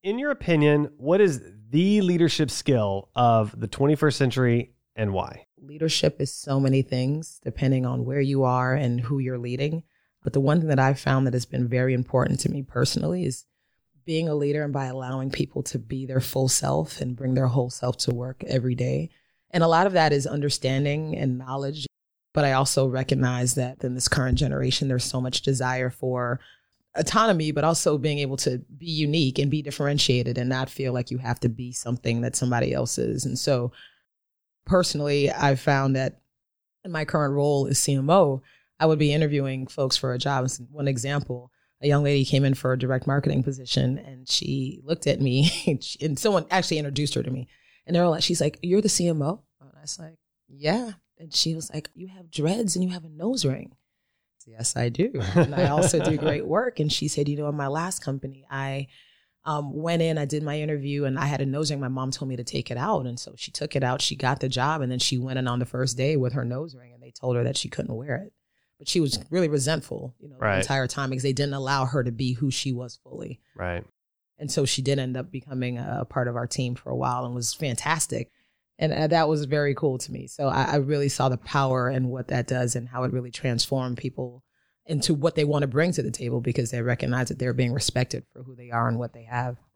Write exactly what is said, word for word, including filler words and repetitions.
In your opinion, what is the leadership skill of the twenty-first century and why? Leadership is so many things depending on where you are and who you're leading. But the one thing that I've found that has been very important to me personally is being a leader and by allowing people to be their full self and bring their whole self to work every day. And a lot of that is understanding and knowledge. But I also recognize that in this current generation, there's so much desire for autonomy, but also being able to be unique and be differentiated and not feel like you have to be something that somebody else is. And so personally, I've found that in my current role as C M O, I would be interviewing folks for a job. One example, a young lady came in for a direct marketing position and she looked at me and someone actually introduced her to me. And they're all like, she's like, "You're the C M O?" And I was like, "Yeah." And she was like, "You have dreads and you have a nose ring." Yes, I do. And I also do great work. And she said, you know, in my last company, I um, went in, I did my interview and I had a nose ring. My mom told me to take it out. And so she took it out. She got the job. And then she went in on the first day with her nose ring and they told her that she couldn't wear it. But she was really resentful, you know, right. the entire time because they didn't allow her to be who she was fully. Right. And so she did end up becoming a part of our team for a while and was fantastic. And uh, that was very cool to me. So I, I really saw the power and what that does and how it really transformed people into what they want to bring to the table because they recognize that they're being respected for who they are and what they have.